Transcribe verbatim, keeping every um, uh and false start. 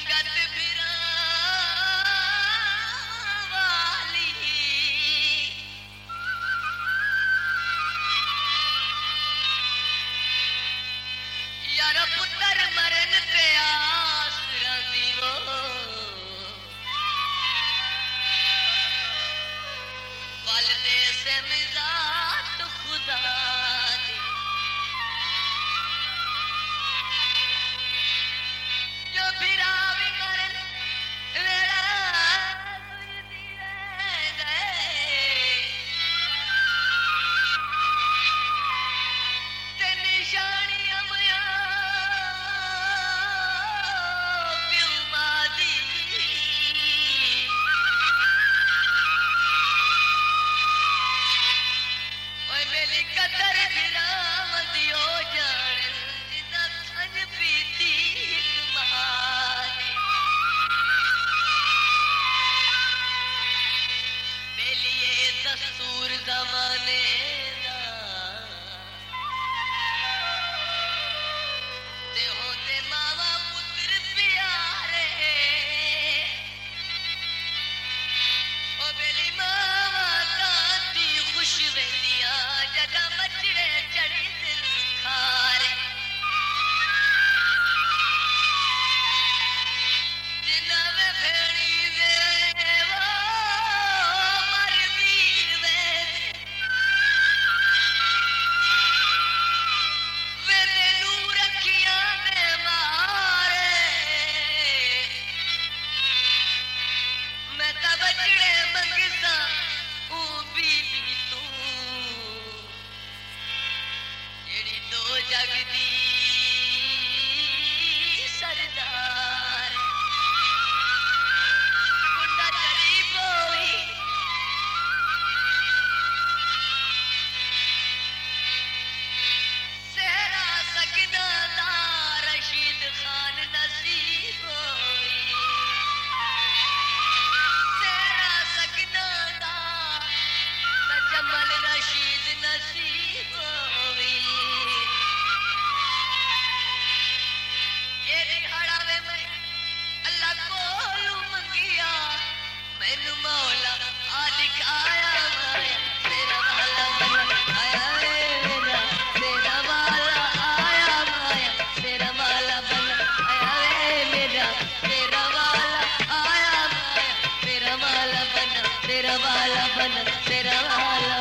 जगत वाली यार पुत्र मरन पे आस रंदी वो वालदे से मिजात खुदा दी जो फिरा भी करन वेला दस्तूर जमाने ते होते मावा पुत्र प्यारे ओ बेली मावा दाती खुश वेलिया जगा बचड़े चढ़ी दिल खारे जिना में भेड़ी दे जगदी सरदार गुंडा चढ़ी बोई सेरा सकना दा रशीद खान नसीब होई सेरा सकना दा जमल रशीद नसीब होई मैनू मौला आ दिखाया माया तेरा वाला बना आया मेरा तेरा वाला आया माया तेरा वाला बना आया मेरा तेरा वाला आया माया तेरा वाला बना तेरा वाला बना तेरा वाला